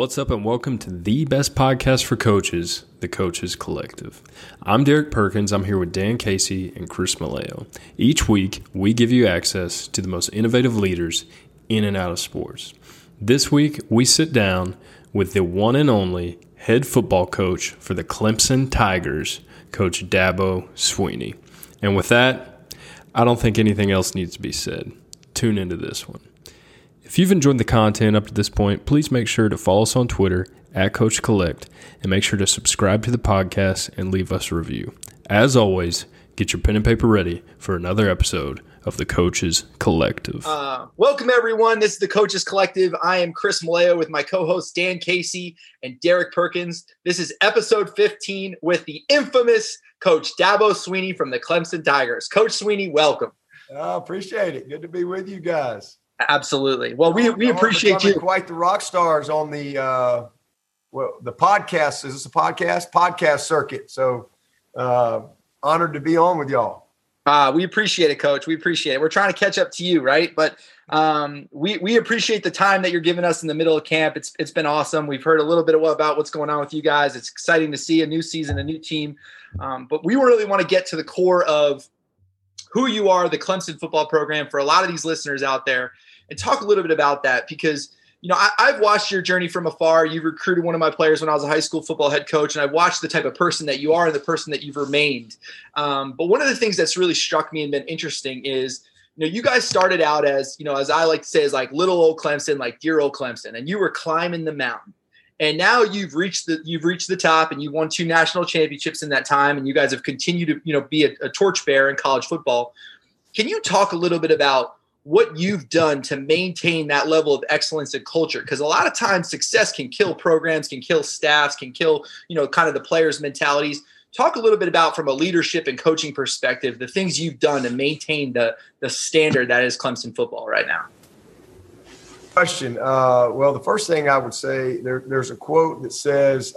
What's up and welcome to the best podcast for coaches, the Coaches Collective. I'm Derek Perkins. I'm here with Dan Casey and Chris Maleo. Each week, we give you access to the most innovative leaders in and out of sports. This week, we sit down with the one and only head football coach for the Clemson Tigers, Coach Dabo Swinney. And with that, I don't think anything else needs to be said. Tune into this one. If you've enjoyed the content up to this point, please make sure to follow us on Twitter @CoachCollect and make sure to subscribe to the podcast and leave us a review. As always, get your pen and paper ready for another episode of the Coaches Collective. Welcome, everyone. This is the Coaches Collective. I am Chris Maleo with my co-hosts Dan Casey and Derek Perkins. This is episode 15 with the infamous Coach Dabo Swinney from the Clemson Tigers. Coach Swinney, welcome. Appreciate it. Good to be with you guys. Absolutely. Well, we appreciate you. Quite the rock stars on the podcast. Is this a podcast? Podcast circuit. So honored to be on with y'all. We appreciate it, Coach. We appreciate it. We're trying to catch up to you, right? But we appreciate the time that you're giving us in the middle of camp. It's been awesome. We've heard a little bit about what's going on with you guys. It's exciting to see a new season, a new team. But we really want to get to the core of who you are, the Clemson football program, for a lot of these listeners out there, and talk a little bit about that because, you know, I've watched your journey from afar. You've recruited one of my players when I was a high school football head coach, and I've watched the type of person that you are and the person that you've remained. But one of the things that's really struck me and been interesting is, you know, you guys started out as, you know, as I like to say, as like little old Clemson, like dear old Clemson, and you were climbing the mountain. And now you've reached the top, and you've won 2 national championships in that time, and you guys have continued to, you know, be a torchbearer in college football. Can you talk a little bit about what you've done to maintain that level of excellence and culture? Because a lot of times success can kill programs, can kill staffs, can kill, you know, kind of the players' mentalities. Talk a little bit about, from a leadership and coaching perspective, the things you've done to maintain the standard that is Clemson football right now. Question. Well, the first thing I would say, there's a quote that says,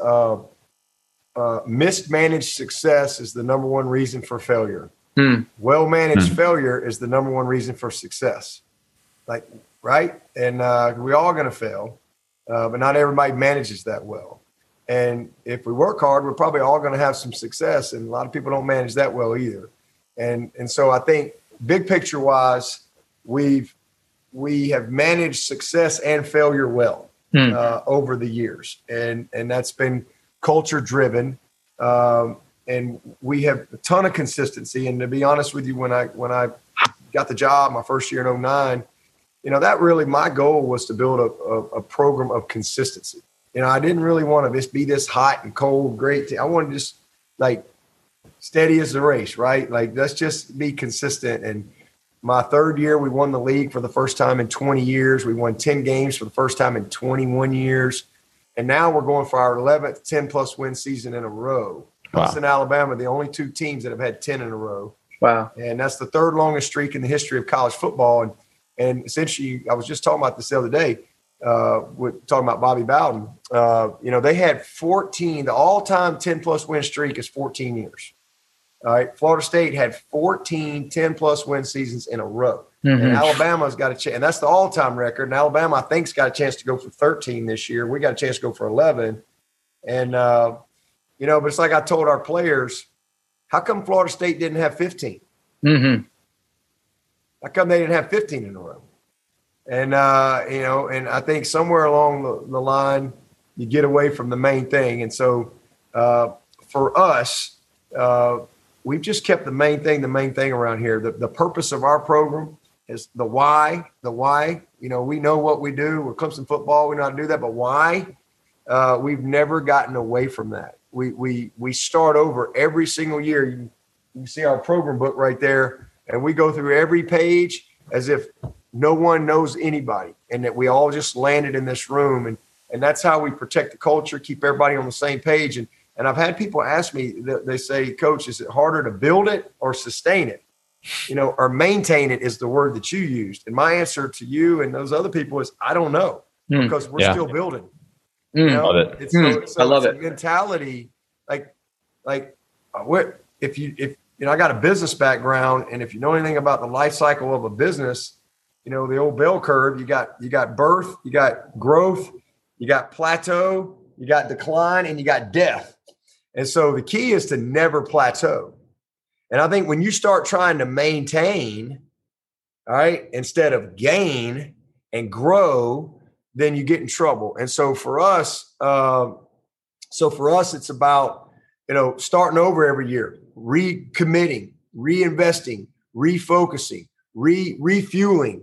mismanaged success is the number one reason for failure. Well-managed failure is the number one reason for success. Like, right? And we're all going to fail, but not everybody manages that well. And if we work hard, we're probably all going to have some success, and a lot of people don't manage that well either. And so I think big picture wise, we have managed success and failure well over the years. And that's been culture driven. And we have a ton of consistency. And to be honest with you, when I got the job my first year in 2009, you know, that really my goal was to build a program of consistency. You know, I didn't really want to just be this hot and cold, great. I wanted to just like steady as the race, right? Like, let's just be consistent. And my third year, we won the league for the first time in 20 years. We won 10 games for the first time in 21 years. And now we're going for our 11th 10-plus win season in a row. Wow. Clemson, Alabama, the only 2 teams that have had 10 in a row. Wow. And that's the third longest streak in the history of college football. And essentially, I was just talking about this the other day, talking about Bobby Bowden. You know, they had 14, the all-time 10-plus win streak is 14 years. All right, Florida State had 14 10-plus win seasons in a row. And Alabama's got a chance, and that's the all-time record. And Alabama, I think, has got a chance to go for 13 this year. We got a chance to go for 11. And, you know, but it's like I told our players, how come Florida State didn't have 15? How come they didn't have 15 in a row? And, you know, and I think somewhere along the line, you get away from the main thing. And so for us, we've just kept the main thing around here. The purpose of our program is the why. You know, we know what we do. We're Clemson football. We know how to do that. But why? We've never gotten away from that. We start over every single year. You see our program book right there, and we go through every page as if no one knows anybody, and that we all just landed in this room. And that's how we protect the culture, keep everybody on the same page. And I've had people ask me, they say, Coach, is it harder to build it or sustain it? You know, or maintain it is the word that you used. And my answer to you and those other people is, I don't know, because we're still building. You know? Love it. I love it. Mentality, if you know, I got a business background, and if you know anything about the life cycle of a business, you know, the old bell curve, you got birth, you got growth, you got plateau, you got decline, and you got death. And so the key is to never plateau. And I think when you start trying to maintain, all right, instead of gain and grow, then you get in trouble. And so for us, it's about, starting over every year, recommitting, reinvesting, refocusing, refueling,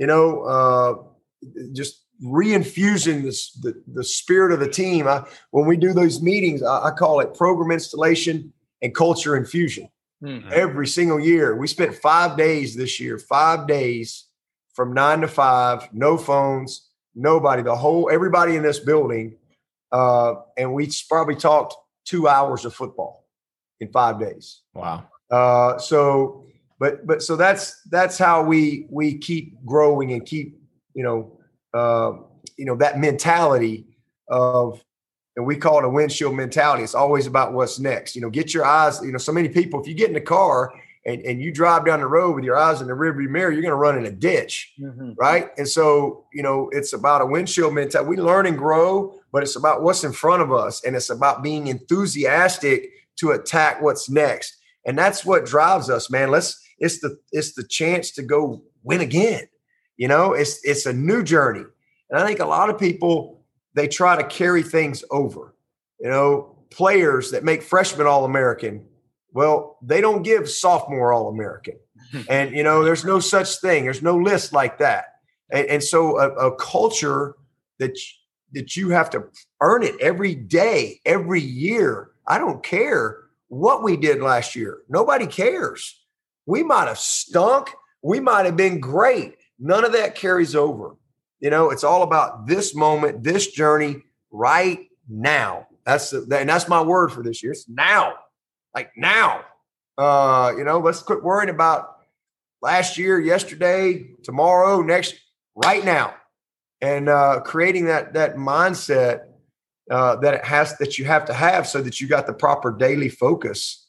just reinfusing the spirit of the team. When we do those meetings, I call it program installation and culture infusion. Mm-hmm. Every single year. We spent 5 days this year, 5 days from 9 to 5, no phones, nobody, everybody in this building. And we probably talked 2 hours of football in 5 days. Wow. So that's how we keep growing and keep, that mentality of, and we call it a windshield mentality. It's always about what's next. Get your eyes, so many people, if you get in the car and you drive down the road with your eyes in the rearview mirror, you're going to run in a ditch, mm-hmm. right? And so, it's about a windshield mentality. We learn and grow, but it's about what's in front of us. And it's about being enthusiastic to attack what's next. And that's what drives us, man. It's the chance to go win again. It's a new journey. And I think a lot of people, they try to carry things over, players that make freshman All-American. Well, they don't give sophomore All-American. And, there's no such thing. There's no list like that. And so a culture that you have to earn it every day, every year. I don't care what we did last year. Nobody cares. We might have stunk. We might have been great. None of that carries over. It's all about this moment, this journey right now. And that's my word for this year. It's now, like now. Let's quit worrying about last year, yesterday, tomorrow, next, right now, and creating that mindset that you have to have so that you got the proper daily focus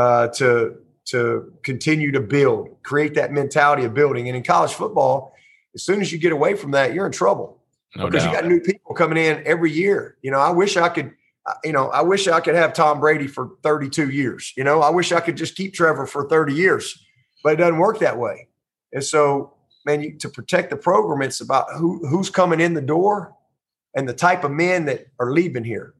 to continue to build, create that mentality of building. And in college football, as soon as you get away from that, you're in trouble because you got new people coming in every year. I wish I could have Tom Brady for 32 years. I wish I could just keep Trevor for 30 years, but it doesn't work that way. And so, man, to protect the program, it's about who's coming in the door and the type of men that are leaving here.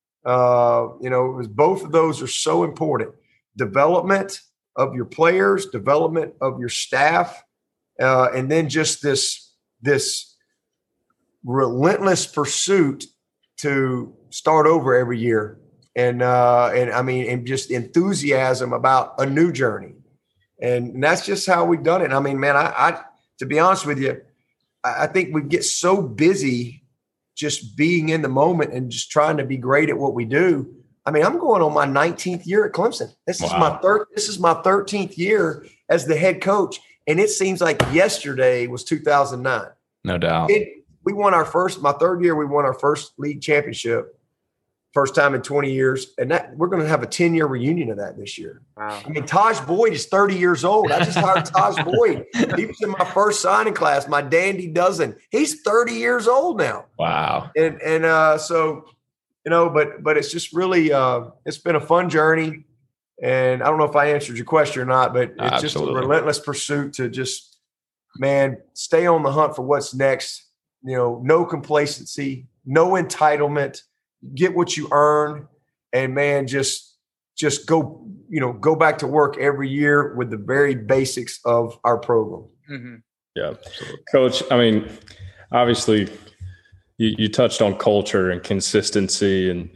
Both of those are so important. Development of your players, development of your staff, and then just this relentless pursuit to start over every year, and just enthusiasm about a new journey, and that's just how we've done it. I mean, man, I to be honest with you, I think we get so busy just being in the moment and just trying to be great at what we do. I mean, I'm going on my 19th year at Clemson. This is my 13th year as the head coach. And it seems like yesterday was 2009. No doubt. We won my third year, we won our first league championship, first time in 20 years. And we're going to have a 10-year reunion of that this year. Wow. I mean, Taj Boyd is 30 years old. I just hired Taj Boyd. He was in my first signing class, my dandy dozen. He's 30 years old now. Wow. So, but it's just really, it's been a fun journey. And I don't know if I answered your question or not, but it's Absolutely. Just a relentless pursuit to just, man, stay on the hunt for what's next. No complacency, no entitlement, get what you earn, and man, just go, go back to work every year with the very basics of our program. Mm-hmm. Yeah, absolutely. Coach, I mean, obviously you touched on culture and consistency and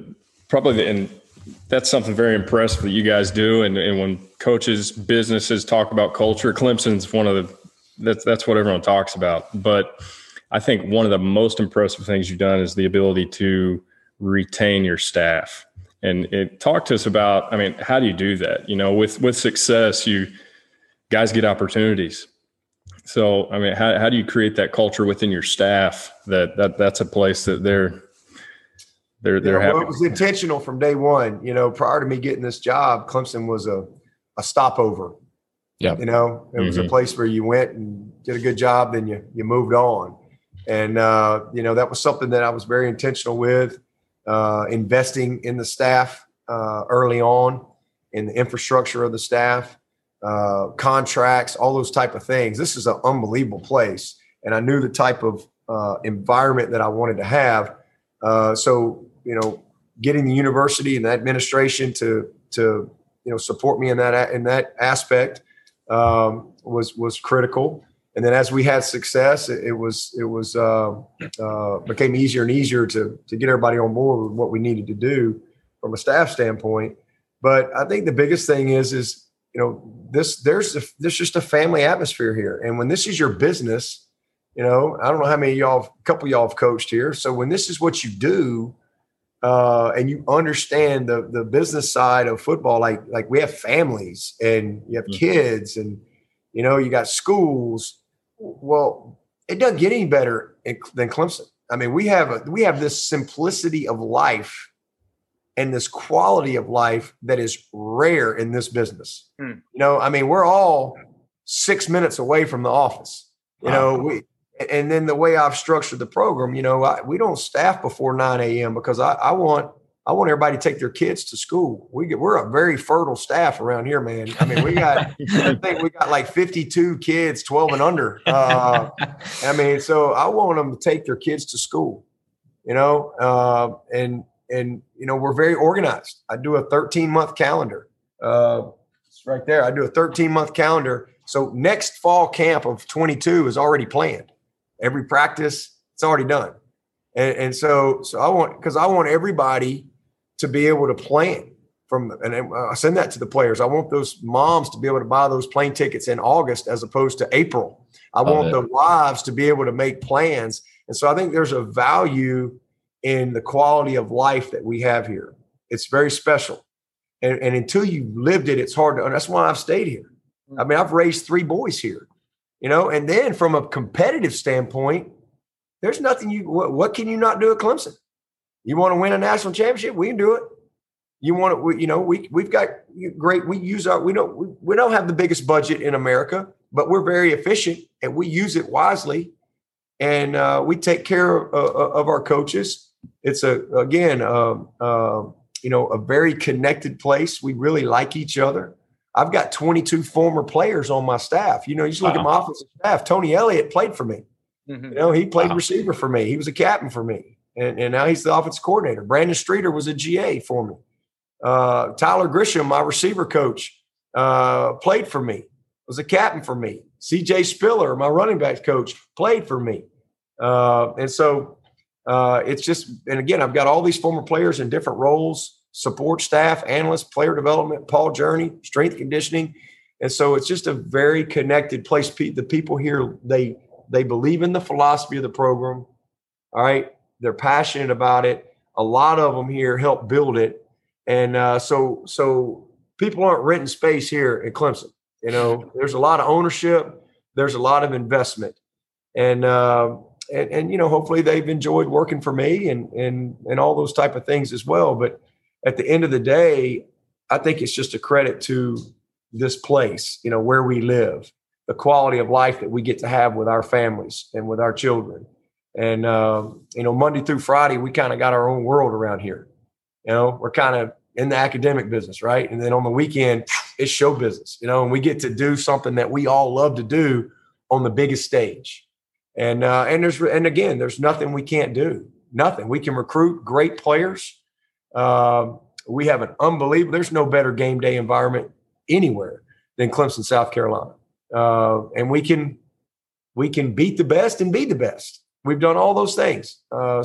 and that's something very impressive that you guys do. And when coaches, businesses talk about culture, Clemson's that's what everyone talks about. But I think one of the most impressive things you've done is the ability to retain your staff. And talk to us about, I mean, how do you do that? With success, guys get opportunities. So, I mean, how do you create that culture within your staff that's a place that they're happy? Well, it was intentional from day one. Prior to me getting this job, Clemson was a stopover. Yeah. It was a place where you went and did a good job, then you moved on. And, that was something that I was very intentional with, investing in the staff early on, in the infrastructure of the staff, contracts, all those type of things. This is an unbelievable place. And I knew the type of environment that I wanted to have. So, getting the university and the administration to support me in that aspect was critical. And then as we had success, it became easier and easier to get everybody on board with what we needed to do from a staff standpoint. But I think the biggest thing is there's just a family atmosphere here. And when this is your business, I don't know how many a couple of y'all have coached here. So when this is what you do, and you understand the business side of football, like we have families and you have kids and, you got schools. Well, it doesn't get any better than Clemson. I mean, we have this simplicity of life and this quality of life that is rare in this business. We're all 6 minutes away from the office, and then the way I've structured the program, we don't staff before 9 a.m. because I want everybody to take their kids to school. We're a very fertile staff around here, man. I mean, I think we got like 52 kids, 12 and under. So I want them to take their kids to school, and we're very organized. I do a 13-month calendar. It's right there. I do a 13-month calendar. So next fall camp of 22 is already planned. Every practice, it's already done. And so I want everybody to be able to plan and I send that to the players. I want those moms to be able to buy those plane tickets in August as opposed to April. I want the wives to be able to make plans. And so I think there's a value in the quality of life that we have here. It's very special. And until you lived it, it's hard to, that's why I've stayed here. I mean, I've raised 3 boys here, and then from a competitive standpoint, there's nothing what can you not do at Clemson? You want to win a national championship? We can do it. You want to, we've got great, we don't have the biggest budget in America, but we're very efficient and we use it wisely. And we take care of our coaches. It's a very connected place. We really like each other. I've got 22 former players on my staff. You just look at my offensive staff. Tony Elliott played for me. Mm-hmm. He played receiver for me. He was a captain for me. And now he's the offensive coordinator. Brandon Streeter was a GA for me. Tyler Grisham, my receiver coach, played for me, was a captain for me. CJ Spiller, my running backs coach, played for me. It's just, and again, I've got all these former players in different roles, support staff, analysts, player development, Paul Journey, strength conditioning. And so it's just a very connected place. The people here, they believe in the philosophy of the program. All right. They're passionate about it. A lot of them here help build it. And so people aren't renting space here at Clemson. There's a lot of ownership. There's a lot of investment. And hopefully they've enjoyed working for me and all those type of things as well. But at the end of the day, I think it's just a credit to this place, where we live, the quality of life that we get to have with our families and with our children. And, Monday through Friday, we kind of got our own world around here. We're kind of in the academic business, right? And then on the weekend, it's show business, and we get to do something that we all love to do on the biggest stage. And again, there's nothing we can't do. Nothing. We can recruit great players. We have an unbelievable, there's no better game day environment anywhere than Clemson, South Carolina. And we can beat the best and be the best. We've done all those things. And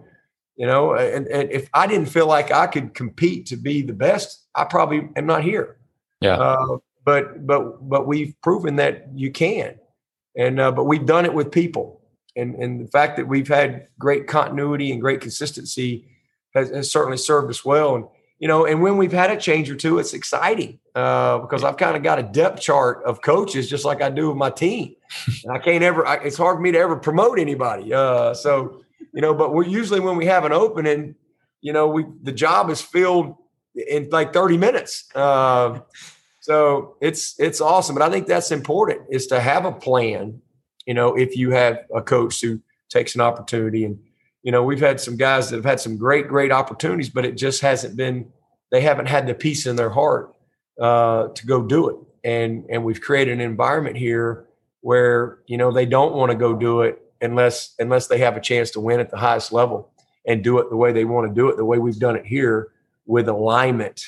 if I didn't feel like I could compete to be the best, I probably am not here. Yeah. But we've proven that you can. And but we've done it with people. And the fact that we've had great continuity and great consistency has certainly served us well. And, and when we've had a change or two, it's exciting because I've kind of got a depth chart of coaches just like I do with my team. And it's hard for me to ever promote anybody. But we're usually when we have an opening, the job is filled in like 30 minutes. So it's awesome. But I think that's important is to have a plan, if you have a coach who takes an opportunity. And, we've had some guys that have had some great opportunities, but it just hasn't been, they haven't had the peace in their heart to go do it. And we've created an environment here where, they don't want to go do it unless they have a chance to win at the highest level and do it the way they want to do it, the way we've done it here with alignment.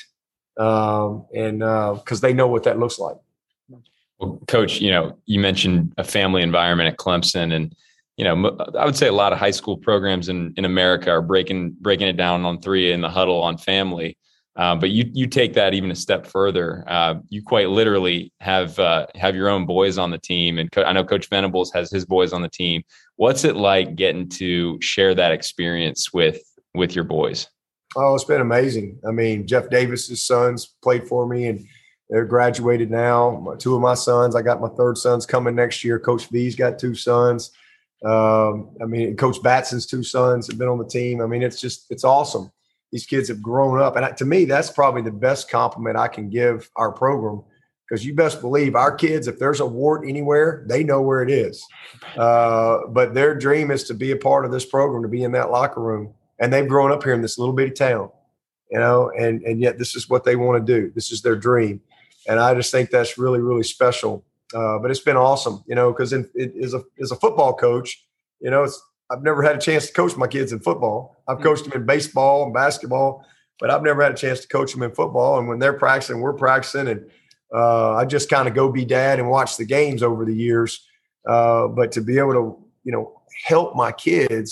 Because they know what that looks like. Well, Coach, you mentioned a family environment at Clemson, and I would say a lot of high school programs in America are breaking it down on 3 in the huddle on family. But you take that even a step further. You quite literally have your own boys on the team, and I know Coach Venables has his boys on the team. What's it like getting to share that experience with your boys? Oh, it's been amazing. I mean, Jeff Davis's sons played for me, and they're graduated now. 2 of my sons, I got my 3rd son's coming next year. Coach V's got 2 sons. Coach Batson's 2 sons have been on the team. I mean, it's awesome. These kids have grown up. And to me, that's probably the best compliment I can give our program, because you best believe our kids, if there's a wart anywhere, they know where it is. But their dream is to be a part of this program, to be in that locker room. And they've grown up here in this little bitty town, and yet this is what they want to do. This is their dream. And I just think that's really, really special. But it's been awesome, because as a football coach, I've never had a chance to coach my kids in football. I've coached them in baseball and basketball, but I've never had a chance to coach them in football. And when they're practicing, we're practicing. And I just kind of go be dad and watch the games over the years. But to be able to, help my kids,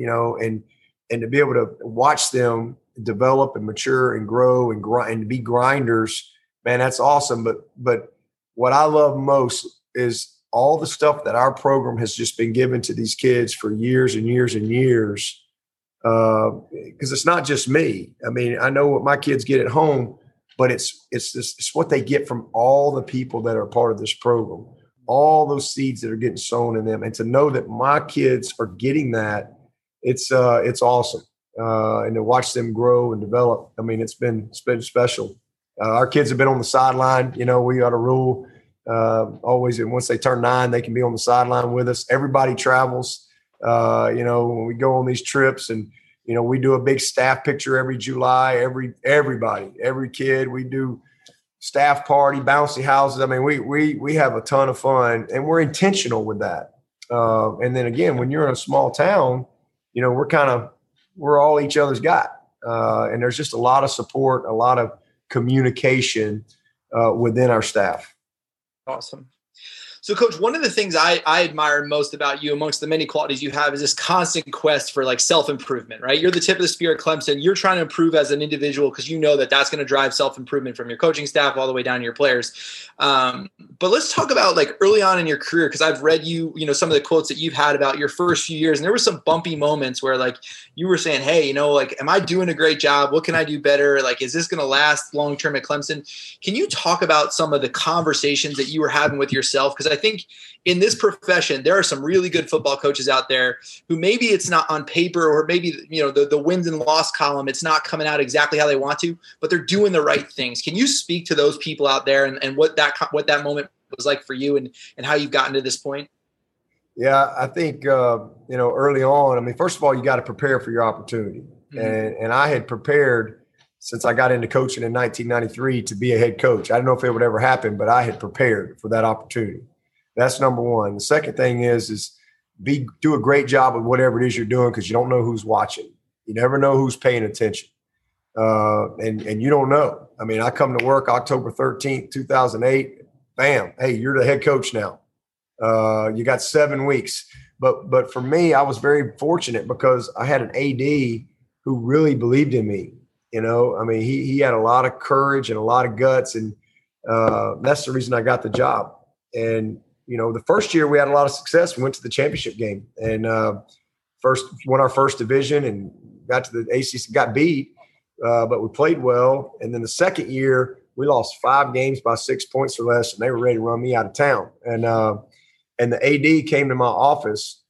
and to be able to watch them develop and mature and grow and grind and be grinders, man, that's awesome. But what I love most is all the stuff that our program has just been given to these kids for years and years and years. Because it's not just me. I mean, I know what my kids get at home, but it's what they get from all the people that are part of this program, all those seeds that are getting sown in them. And to know that my kids are getting that, it's awesome. And to watch them grow and develop. I mean, it's been special. Our kids have been on the sideline. We got a rule always, and once they turn 9, they can be on the sideline with us. Everybody travels. When we go on these trips, and we do a big staff picture every July. Every kid, we do staff party, bouncy houses. I mean, we have a ton of fun, and we're intentional with that. And then again, when you're in a small town, we're all each other's guy. And there's just a lot of support, a lot of communication within our staff. Awesome. So, Coach, one of the things I admire most about you, amongst the many qualities you have, is this constant quest for self-improvement, right? You're the tip of the spear at Clemson. You're trying to improve as an individual because you know that that's going to drive self-improvement from your coaching staff all the way down to your players. But let's talk about early on in your career, because I've read some of the quotes that you've had about your first few years, and there were some bumpy moments where you were saying, hey, am I doing a great job? What can I do better? Is this going to last long-term at Clemson? Can you talk about some of the conversations that you were having with yourself? Because I think in this profession, there are some really good football coaches out there who maybe it's not on paper, or maybe, the wins and loss column, it's not coming out exactly how they want to, but they're doing the right things. Can you speak to those people out there and what that moment was like for you and how you've gotten to this point? Yeah, I think, early on, first of all, you got to prepare for your opportunity. Mm-hmm. And I had prepared since I got into coaching in 1993 to be a head coach. I don't know if it would ever happen, but I had prepared for that opportunity. That's number one. The second thing is do a great job of whatever it is you're doing, because you don't know who's watching. You never know who's paying attention. And you don't know. I come to work October 13th, 2008. Bam. Hey, you're the head coach now. You got 7 weeks. But for me, I was very fortunate because I had an AD who really believed in me. He had a lot of courage and a lot of guts, and that's the reason I got the job. And the first year we had a lot of success. We went to the championship game and won our first division and got to the ACC, got beat, but we played well. And then the second year we lost 5 games by 6 points or less, and they were ready to run me out of town. And the AD came to my office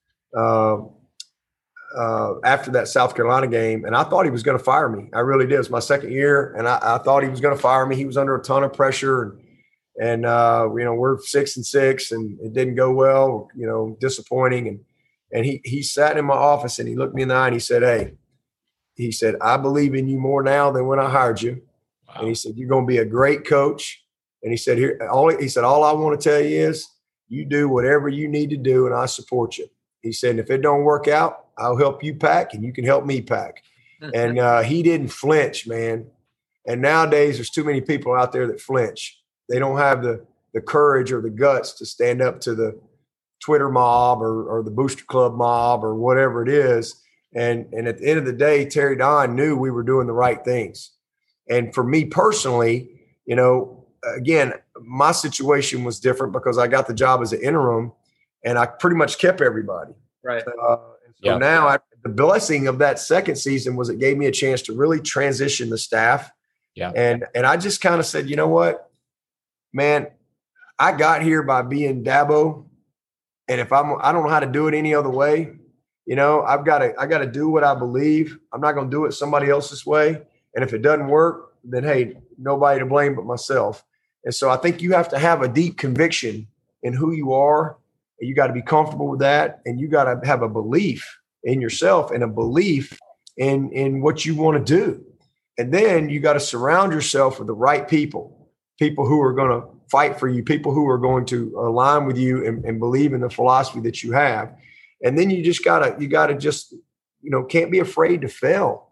after that South Carolina game, and I thought he was going to fire me. I really did. It was my second year, and I thought he was going to fire me. He was under a ton of pressure, and we're 6-6, and it didn't go well. Disappointing. And he sat in my office and he looked me in the eye and he said, "Hey," he said, "I believe in you more now than when I hired you." Wow. And he said, "You're going to be a great coach." And he said, all I want to tell you is you do whatever you need to do and I support you." He said, "If it don't work out, I'll help you pack and you can help me pack." And he didn't flinch, man. And nowadays there's too many people out there that flinch. They don't have the courage or the guts to stand up to the Twitter mob or the Booster Club mob or whatever it is. And at the end of the day, Terry Don knew we were doing the right things. And for me personally, again, my situation was different because I got the job as an interim and I pretty much kept everybody. Right. So now the blessing of that second season was it gave me a chance to really transition the staff. Yeah. And I just kind of said, you know what, man, I got here by being Dabo. And if I don't know how to do it any other way, I got to do what I believe. I'm not going to do it somebody else's way. And if it doesn't work, then, hey, nobody to blame but myself. And so I think you have to have a deep conviction in who you are. And you got to be comfortable with that. And you got to have a belief in yourself and a belief in what you want to do. And then you got to surround yourself with the right people who are going to fight for you, people who are going to align with you and believe in the philosophy that you have. And then you just gotta can't be afraid to fail.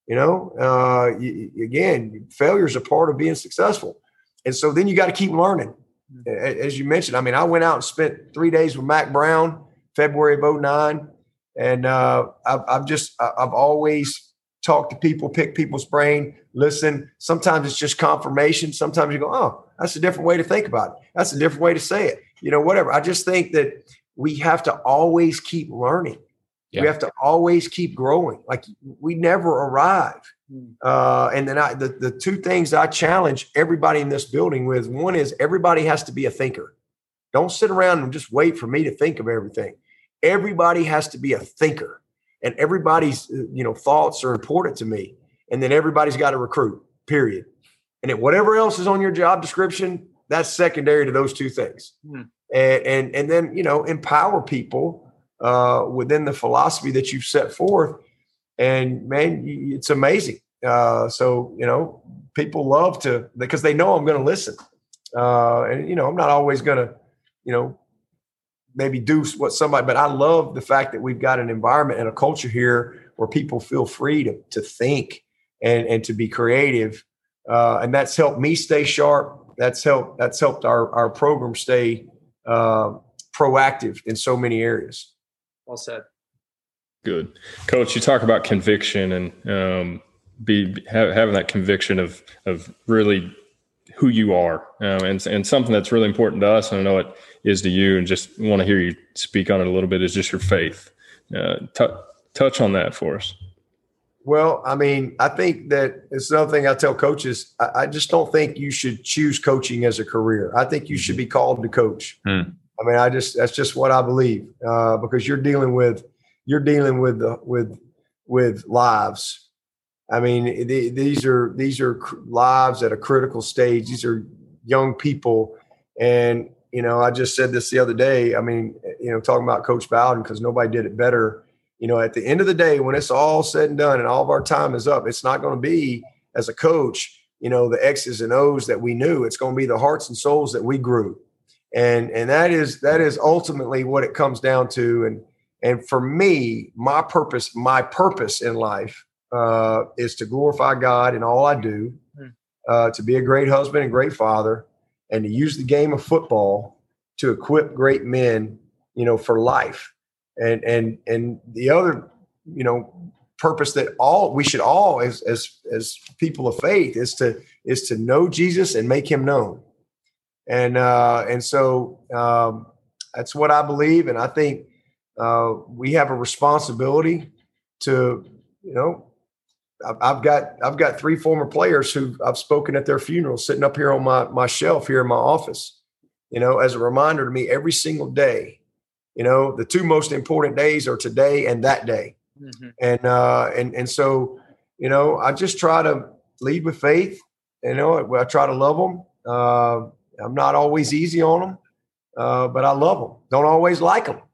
Again, failure is a part of being successful. And so then you got to keep learning. As you mentioned, I went out and spent 3 days with Mack Brown, February of 2009. And I've always talked to people, pick people's brain, listen. Sometimes it's just confirmation. Sometimes you go, oh, that's a different way to think about it. That's a different way to say it. Whatever. I just think that we have to always keep learning. Yeah. We have to always keep growing. Like we never arrive. And then the two things I challenge everybody in this building with, one is everybody has to be a thinker. Don't sit around and just wait for me to think of everything. Everybody has to be a thinker, and everybody's, thoughts are important to me. And then everybody's got to recruit, period. And then whatever else is on your job description, that's secondary to those two things. And then, empower people within the philosophy that you've set forth. And man, it's amazing. So, people love to, because they know I'm going to listen. And, I'm not always going to, maybe do what somebody, but I love the fact that we've got an environment and a culture here where people feel free to think and to be creative. And that's helped me stay sharp. That's helped our program stay proactive in so many areas. Well said. Good. Coach, you talk about conviction and having that conviction of really who you are, and something that's really important to us, and I know it is to you, and just want to hear you speak on it a little bit, is just your faith. Touch on that for us. Well, I think that it's another thing I tell coaches. I just don't think you should choose coaching as a career. I think you should be called to coach. That's just what I believe, because you're dealing with lives. These are lives at a critical stage. These are young people. And, I just said this the other day, talking about Coach Bowden, because nobody did it better. At the end of the day, when it's all said and done and all of our time is up, it's not going to be, as a coach, the X's and O's that we knew. It's going to be the hearts and souls that we grew. And that is ultimately what it comes down to. And for me, my purpose in life is to glorify God in all I do, to be a great husband and great father, and to use the game of football to equip great men, for life. And the other, purpose that we should all, as people of faith, is to know Jesus and make him known. And so that's what I believe. And I think we have a responsibility to, I've got 3 former players who I've spoken at their funerals, sitting up here on my shelf here in my office, as a reminder to me every single day. The 2 most important days are today and that day. Mm-hmm. And so, I just try to lead with faith. I try to love them. I'm not always easy on them, but I love them. Don't always like them,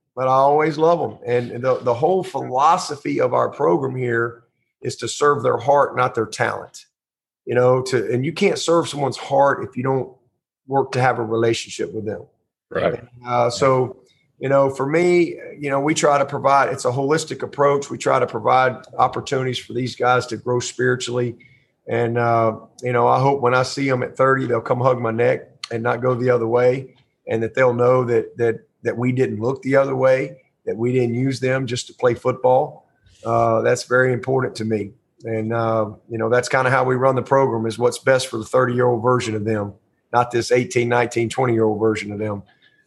but I always love them. And the whole philosophy of our program here is to serve their heart, not their talent. And you can't serve someone's heart if you don't work to have a relationship with them. Right. So, for me, we try to provide, it's a holistic approach. We try to provide opportunities for these guys to grow spiritually. And, I hope when I see them at 30, they'll come hug my neck and not go the other way. And that they'll know that we didn't look the other way, that we didn't use them just to play football. That's very important to me. And, that's kind of how we run the program, is what's best for the 30-year-old version of them, not this 18, 19, 20-year-old version of them.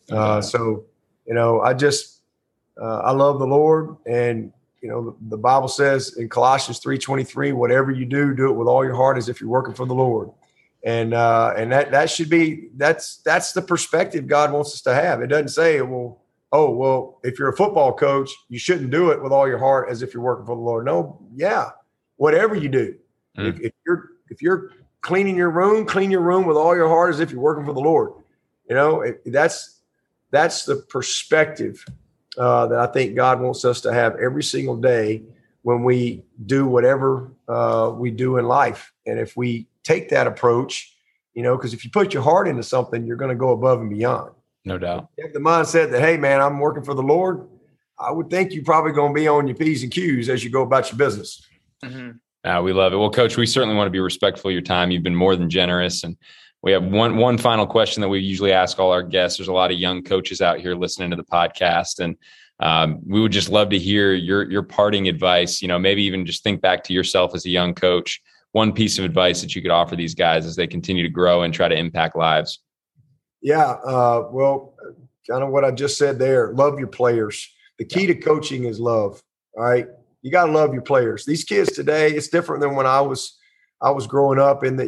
I love the Lord. And, the Bible says in Colossians 3:23, whatever you do, do it with all your heart as if you're working for the Lord. And that should be, that's the perspective God wants us to have. It doesn't say, if you're a football coach, you shouldn't do it with all your heart as if you're working for the Lord. No. Yeah. Whatever you do, if you're clean your room with all your heart as if you're working for the Lord. That's the perspective that I think God wants us to have every single day when we do whatever we do in life. And if we take that approach, because if you put your heart into something, you're going to go above and beyond. No doubt. If you have the mindset that, hey, man, I'm working for the Lord, I would think you're probably going to be on your P's and Q's as you go about your business. Mm-hmm. We love it. Well, Coach, we certainly want to be respectful of your time. You've been more than generous. And we have one final question that we usually ask all our guests. There's a lot of young coaches out here listening to the podcast, and we would just love to hear your parting advice. Maybe even just think back to yourself as a young coach. One piece of advice that you could offer these guys as they continue to grow and try to impact lives. Yeah. Well, kind of what I just said there. Love your players. The key to coaching is love. All right. You got to love your players. These kids today, it's different than when I was growing up, in that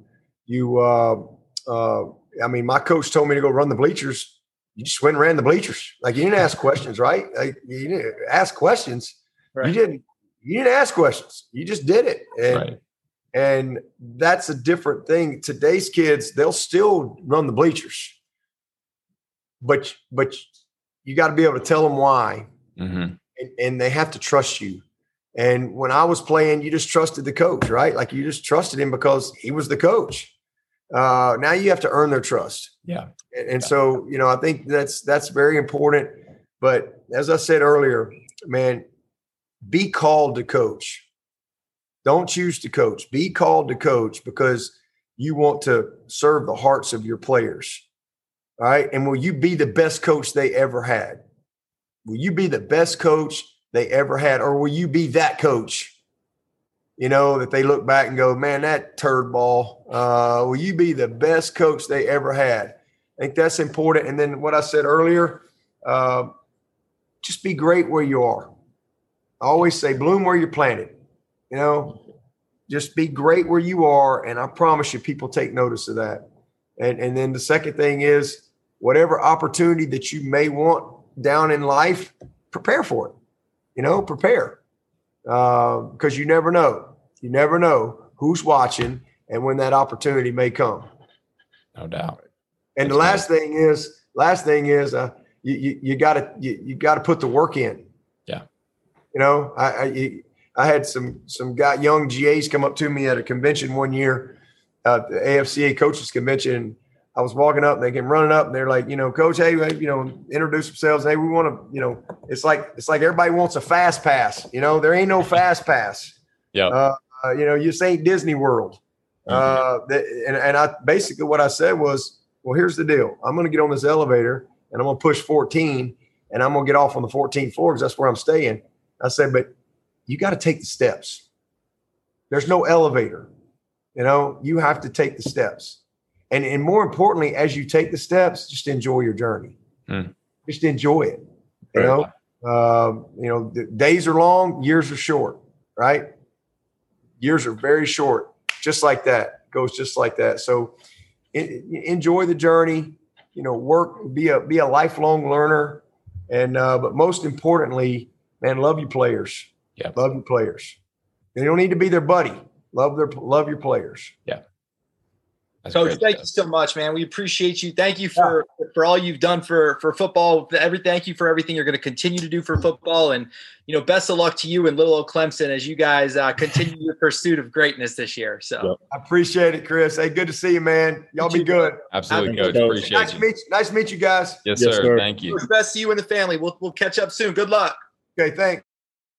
my coach told me to go run the bleachers. You just went and ran the bleachers. Like, you didn't ask questions, right? Like, you didn't ask questions. Right. You didn't ask questions. You just did it. And that's a different thing. Today's kids, they'll still run the bleachers, but you got to be able to tell them why. Mm-hmm. And they have to trust you. And when I was playing, you just trusted the coach, right? Like, you just trusted him because he was the coach. Now you have to earn their trust. Yeah. And so, I think that's very important. But as I said earlier, man, be called to coach. Don't choose to coach. Be called to coach because you want to serve the hearts of your players. All right. And will you be the best coach they ever had? Will you be the best coach they ever had? Or will you be that coach, that they look back and go, man, that turd ball? Will you be the best coach they ever had? I think that's important. And then what I said earlier, just be great where you are. I always say, bloom where you're planted. Just be great where you are. And I promise you, people take notice of that. And then the second thing is, whatever opportunity that you may want down in life, prepare for it. Prepare. Because you never know. You never know who's watching and when that opportunity may come. No doubt. And the last thing is, you got to put the work in. Yeah. I had some young GAs come up to me at a convention one year, the AFCA coaches convention. I was walking up and they came running up and they're like, Coach, hey, introduce themselves. Hey, we want to, it's like everybody wants a fast pass. There ain't no fast pass. Yeah. You ain't Disney World. Mm-hmm. And I basically what I said was, well, here's the deal. I'm going to get on this elevator and I'm going to push 14 and I'm going to get off on the 14th floor because that's where I'm staying. I said, but you got to take the steps. There's no elevator. You have to take the steps. And more importantly, as you take the steps, just enjoy your journey. Just enjoy it. The days are long, years are short, right? Years are very short, just like that. Goes just like that. So enjoy the journey, work, be a lifelong learner. And, but most importantly, man, love your players. Yeah. Love your players. You don't need to be their buddy. Love your players. Yeah. That's Coach, great, thank you so much, man. We appreciate you. Thank you for all you've done for football. Thank you for everything you're going to continue to do for football. And, best of luck to you and little old Clemson as you guys continue your pursuit of greatness this year. So I appreciate it, Chris. Hey, good to see you, man. Y'all be good. Absolutely, Coach. Appreciate you. Nice to meet you guys. Yes, sir. Thank you. Best to you and the family. We'll catch up soon. Good luck. Okay, thanks.